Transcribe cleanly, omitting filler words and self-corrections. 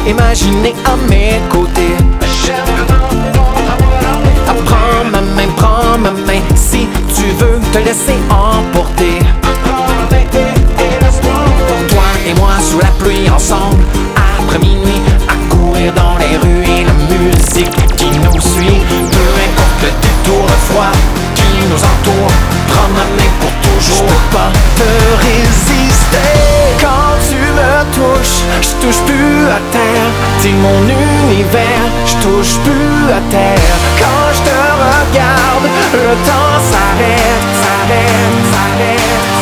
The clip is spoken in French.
imaginer à mes côtés. Prends ma main si tu veux te laisser emporter. Toi et moi sous la pluie ensemble, après minuit, à courir dans les rues et la musique qui nous suit. Peu importe le détour, le froid qui nous entoure, prends ma main pour toujours. Je peux pas te résister. Quand tu me touches, je touche plus à terre. T'es mon univers, je touche plus à terre. Quand je te regarde, le temps s'arrête, s'arrête, s'arrête.